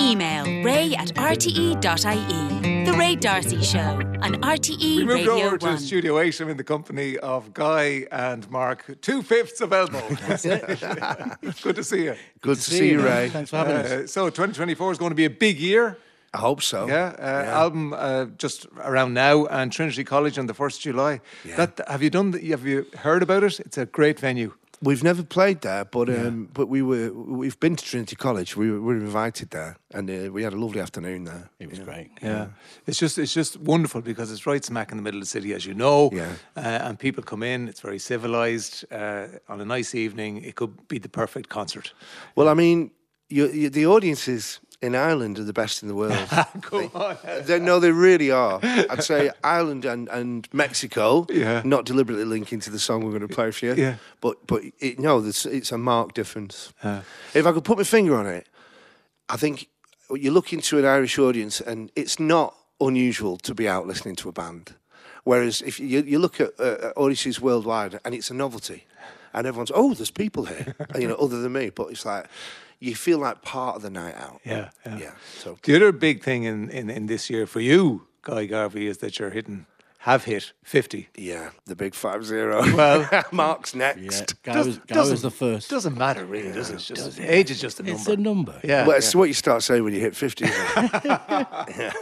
Email ray@rte.ie. The Ray D'Arcy Show on RTE We moved Radio over to 1. Studio 8. I'm in the company of Guy and Mark. 2/5 of Elbow. That's it. Good to see you. Good to see you, Ray. Thanks for having us. So 2024 is going to be a big year. I hope so. Yeah, album just around now, and Trinity College on the 1st of July. Yeah. Have you heard about it? It's a great venue. We've never played there, but we've been to Trinity College. We were invited there, and we had a lovely afternoon there. It was great. Yeah. It's just wonderful because it's right smack in the middle of the city, as you know. Yeah. And people come in. It's very civilised. On a nice evening, it could be the perfect concert. Well, I mean, the audiences in Ireland are the best in the world. Come on. They really are. I'd say Ireland and Mexico, Yeah. not deliberately linking to the song we're going to play for you, Yeah. but it's a marked difference. If I could put my finger on it, I think you look into an Irish audience and it's not unusual to be out listening to a band. Whereas if you look at audiences worldwide and it's a novelty, and everyone's, there's people here, other than me, but it's like, you feel like part of the night out. Yeah. So The other big thing in this year for you, Guy Garvey, is that have hit 50. yeah, the big 50. Well, Mark's Yeah, next. Guy was the first. Doesn't matter really, does it? It's just, age is just a number. It's a number. Yeah. Well, it's what you start saying when you hit 50. Isn't it? Yeah.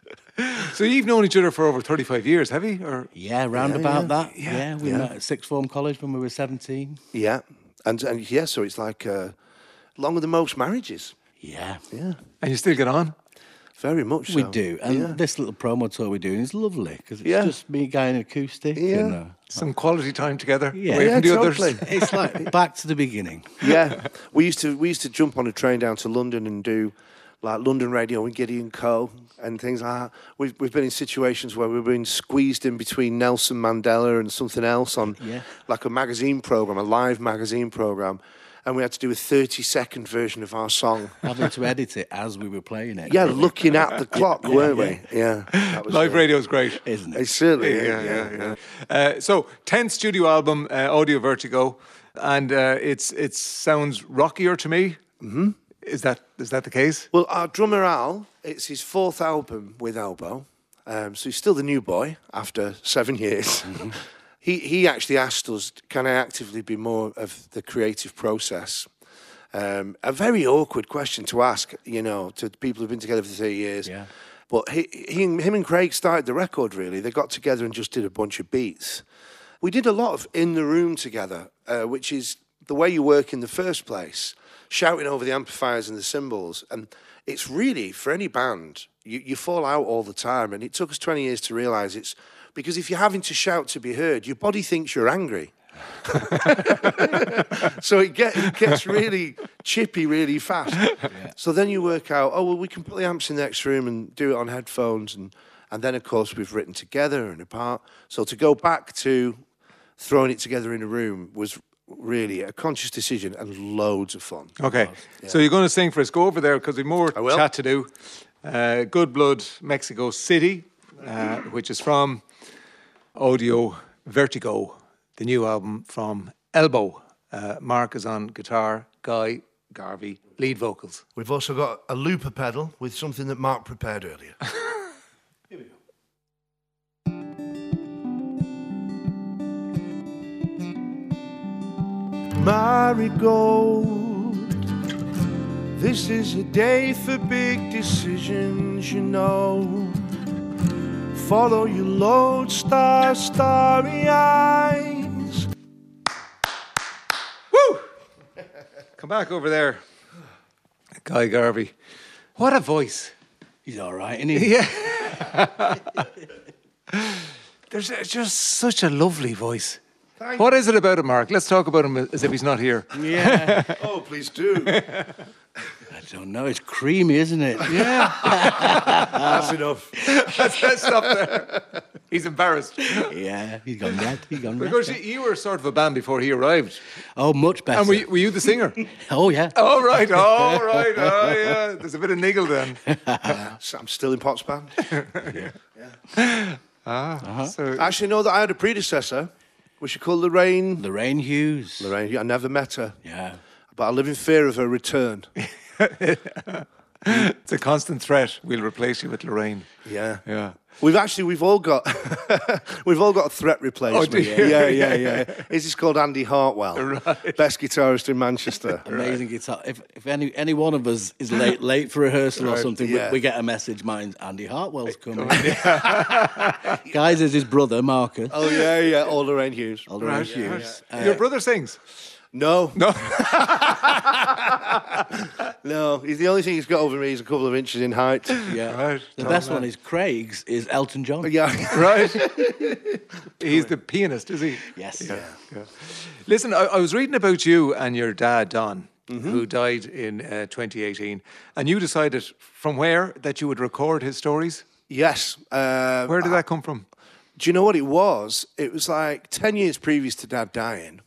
So you've known each other for over 35 years, have you? Or Yeah, round about that. Yeah. Yeah, we met at sixth form college when we were 17. Yeah, and yeah, so it's like longer than most marriages. Yeah, Yeah, and you still get on? very much so. we do. And yeah. this little promo tour we're doing is lovely because it's Yeah. just me, Guy, and acoustic. Yeah. And, Some quality time together Yeah. away Yeah, from the totally. others. it's like back to the beginning. Yeah, we used to jump on a train down to London and do like London Radio and Gideon Co. and things like that. We've been in situations where we've been squeezed in between Nelson Mandela and something else on like a magazine program, a live magazine program, and we had to do a 30-second version of our song. Having to edit it as we were playing it. Yeah, looking at the clock, weren't we? Yeah, that was Live radio is great. Isn't it? It certainly, Yeah. So 10th studio album, Audio Vertigo, and it sounds rockier to me. Mm-hmm. Is that the case? Well, our drummer Al, it's his 4th album with Elbow, so he's still the new boy after 7 years. Mm-hmm. He actually asked us, can I actively be more of the creative process? A very awkward question to ask, to people who've been together for 30 years. Yeah. But him and Craig started the record, really. They got together and just did a bunch of beats. We did a lot of in the room together, which is the way you work in the first place, shouting over the amplifiers and the cymbals. And it's really, for any band, you fall out all the time. And it took us 20 years to realise it's because if you're having to shout to be heard, your body thinks you're angry. So it gets really chippy really fast. Yeah. So then you work out, we can put the amps in the next room and do it on headphones. And then, of course, we've written together and apart. So to go back to throwing it together in a room was really a conscious decision and loads of fun. Okay. So you're going to sing for us. Go over there because we've more I will. chat to do. Good Blood, Mexico City, which is from Audio Vertigo, the new album from Elbow. Mark is on guitar, Guy Garvey, lead vocals. We've also got a looper pedal with something that Mark prepared earlier. Here we go. Marigold, this is a day for big decisions, Follow your lodestar, starry eyes. Woo! Come back over there, Guy Garvey. What a voice. He's all right, isn't he? Yeah. There's just such a lovely voice. What is it about him, Mark? Let's talk about him as if he's not here. Yeah. Oh, please do. I don't know. It's creamy, isn't it? Yeah. That's enough. Let's stop there. He's embarrassed. Yeah. He's gone red. Because you were sort of a band before he arrived. Oh, much better. And were you the singer? Oh, yeah. Oh, right. Oh, right. Oh, yeah. There's a bit of niggle then. So I'm still in Potts Band. So, Actually, no, that I had a predecessor, which she called Lorraine. Lorraine Hughes. Lorraine, I never met her, Yeah. but I live in fear of her return. It's a constant threat. We'll replace you with Lorraine. Yeah. Yeah. We've all got a threat replacement. Oh, do you? Yeah. Is called Andy Hartwell, Right. best guitarist in Manchester. Amazing guitar. If any one of us is late for rehearsal or something, yeah. we get a message. Mine's Andy Hartwell's coming. Guys, is his brother Marcus. Oh yeah, all Lorraine Hughes. All Lorraine Hughes. Your brother sings? No, No. no. He's the only thing he's got over me is a couple of inches in height. Yeah. Right. The best one is Craig's. Is Elton John. Yeah. Right. He's the pianist, is he? Yes. Yeah. Listen, I was reading about you and your dad, Don, who died in 2018, and you decided from where that you would record his stories. Yes. Where did that come from? Do you know what it was? It was like 10 years previous to Dad dying.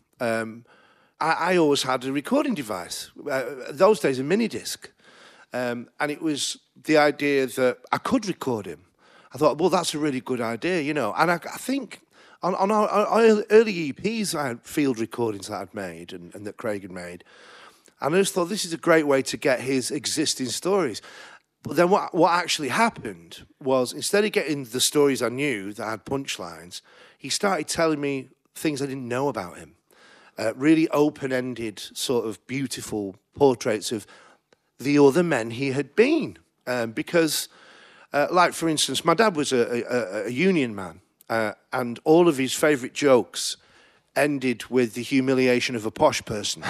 I always had a recording device. Those days, a mini disc. And it was the idea that I could record him. I thought, well, that's a really good idea, you know. And I think on our early EPs, I had field recordings that I'd made and that Craig had made. And I just thought, this is a great way to get his existing stories. But then what actually happened was, instead of getting the stories I knew that had punchlines, he started telling me things I didn't know about him. Really open-ended, sort of beautiful portraits of the other men he had been. Because, like, for instance, my dad was a union man, and all of his favourite jokes ended with the humiliation of a posh person.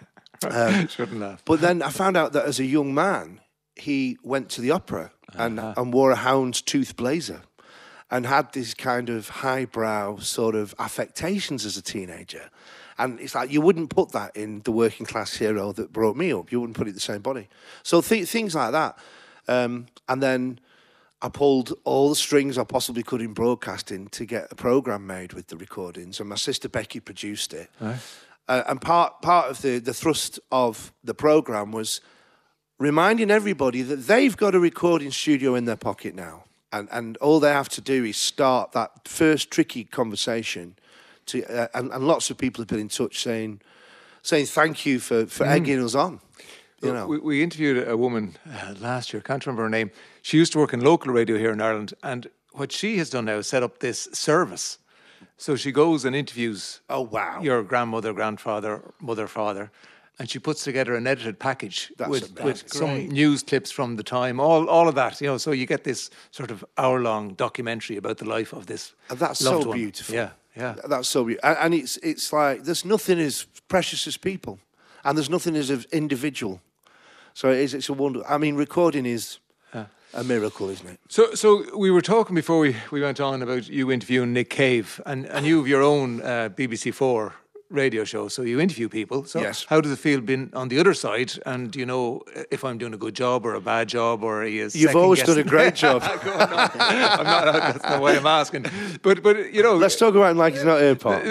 Shouldn't laugh. But then I found out that as a young man, he went to the opera and wore a houndstooth blazer and had this kind of highbrow sort of affectations as a teenager. And it's like, you wouldn't put that in the working class hero that brought me up. You wouldn't put it in the same body. So things like that. And then I pulled all the strings I possibly could in broadcasting to get a programme made with the recordings. And my sister Becky produced it. Right. And part of the thrust of the programme was reminding everybody that they've got a recording studio in their pocket now. And all they have to do is start that first tricky conversation. And lots of people have been in touch saying thank you for egging us on. You know, we interviewed a woman last year. Can't remember her name. She used to work in local radio here in Ireland, and what she has done now is set up this service. So she goes and interviews. Oh wow! Your grandmother, grandfather, mother, father, and she puts together an edited package with some news clips from the time, all of that. You know, so you get this sort of hour-long documentary about the life of this. And that's loved so one. beautiful. Yeah. That's so beautiful. And it's like there's nothing as precious as people, and there's nothing as individual. So it's a wonder. I mean, recording is a miracle, isn't it? So we were talking before we went on about you interviewing Nick Cave, and you have your own BBC4 radio show, so you interview people. So yes. How does it feel being on the other side? And do you know if I'm doing a good job or a bad job, or he is? You've always done a great job. I'm not. That's the way I'm asking. But you know, let's talk about him like he's not AirPod.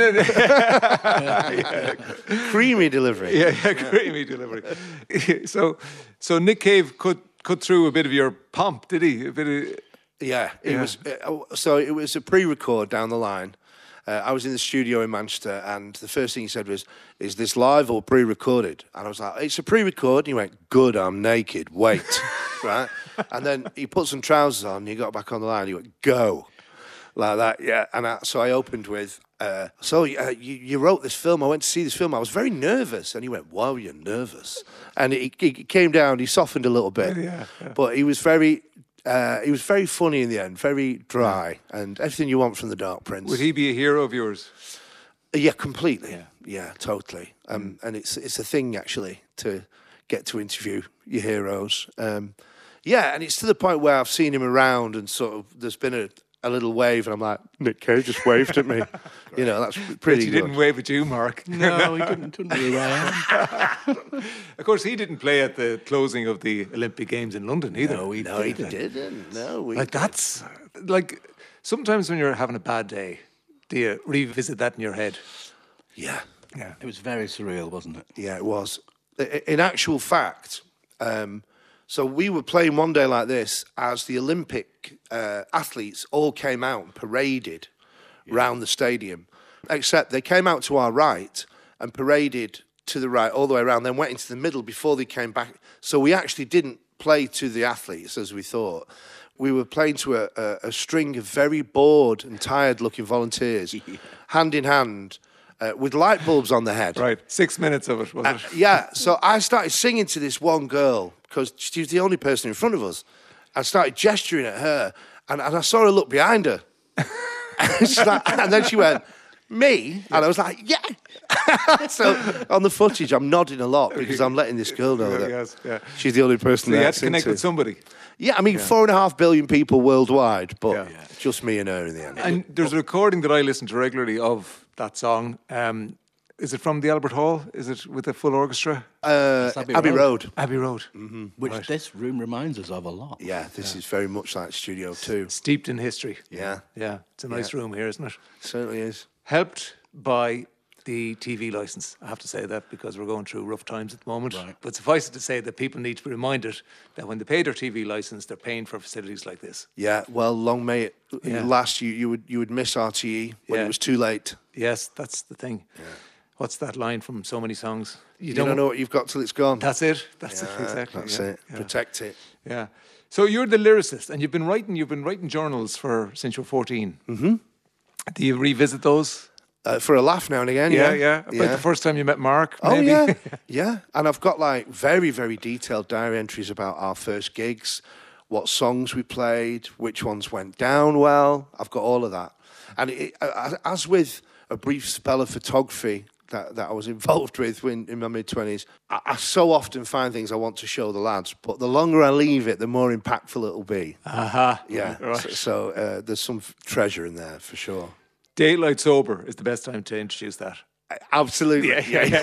Creamy delivery. Yeah, creamy delivery. So Nick Cave cut through a bit of your pomp, did he? A bit of. Yeah, it was. So it was a pre-record down the line. I was in the studio in Manchester, and the first thing he said was, "Is this live or pre-recorded?" And I was like, "It's a pre-record." And he went, "Good, I'm naked. Wait." Right? And then he put some trousers on, and he got back on the line, and he went, "Go." Like that, yeah. And so I opened with, you wrote this film. I went to see this film. I was very nervous. And he went, "Why were you nervous?" And he came down, he softened a little bit. Yeah. But he was very funny in the end, very dry, and everything you want from the Dark Prince. Would he be a hero of yours? Yeah, completely. Yeah, totally. And it's a thing, actually, to get to interview your heroes. Yeah, and it's to the point where I've seen him around, and sort of there's been a little wave, and I'm like, Nick Cave just waved at me. You know, that's pretty good. He didn't wave at you, Mark. No, he didn't be around. Of course, he didn't play at the closing of the Olympic Games in London either. No, he didn't. No, that's like sometimes when you're having a bad day, do you revisit that in your head? Yeah. It was very surreal, wasn't it? Yeah, it was. In actual fact, so we were playing one day like this as the Olympic athletes all came out and paraded round the stadium, except they came out to our right and paraded to the right all the way around, then went into the middle before they came back. So we actually didn't play to the athletes as we thought. We were playing to a string of very bored and tired-looking volunteers, hand in hand, with light bulbs on their head. Right, 6 minutes of it, was it? Yeah, so I started singing to this one girl because she was the only person in front of us. I started gesturing at her, and I saw her look behind her. And then she went, me? And I was like, yeah. So on the footage, I'm nodding a lot because I'm letting this girl know that she's the only person So you that had to connect with somebody. Yeah, I mean, 4.5 billion people worldwide, but just me and her in the end. And there's a recording that I listen to regularly of that song. Is it from the Albert Hall? Is it with a full orchestra? Abbey Road. Abbey Road. Mm-hmm. Which this room reminds us of a lot. Yeah, this is very much like Studio 2. Steeped in history. Yeah. Yeah, it's a nice room here, isn't it? Certainly is. Helped by the TV licence. I have to say that because we're going through rough times at the moment. Right. But suffice it to say that people need to be reminded that when they pay their TV licence, they're paying for facilities like this. Yeah, well, long may it last. You would miss RTE when it was too late. Yes, that's the thing. Yeah. What's that line from so many songs? You don't know what you've got till it's gone. That's it. That's it, exactly. That's it. Yeah. Protect it. Yeah. So you're the lyricist, and you've been writing journals since you were 14. Mm-hmm. Do you revisit those? For a laugh now and again, yeah. About the first time you met Mark, maybe? Oh, yeah. And I've got like very, very detailed diary entries about our first gigs, what songs we played, which ones went down well. I've got all of that. And as with a brief spell of photography that I was involved with in my mid-20s, I so often find things I want to show the lads, but the longer I leave it, the more impactful it'll be. Yeah, right. So there's some treasure in there for sure. Daylight Sober is the best time to introduce that. Absolutely.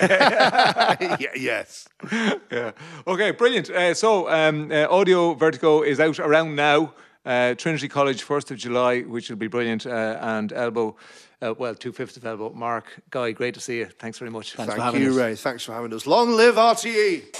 Yeah. Yes. Yeah. Okay, brilliant. So Audio Vertigo is out around now. Trinity College, 1st of July, which will be brilliant. And Elbow, 2/5 of Elbow. Mark, Guy, great to see you. Thanks very much. Thank you, Ray. Thanks for having us. Long live RTE.